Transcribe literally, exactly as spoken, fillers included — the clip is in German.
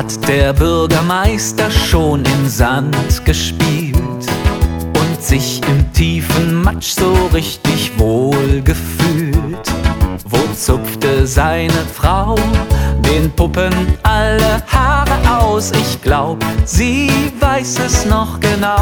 Hat der Bürgermeister schon im Sand gespielt und sich im tiefen Matsch so richtig wohl gefühlt? Wo zupfte seine Frau den Puppen alle Haare aus? Ich glaub, sie weiß es noch genau.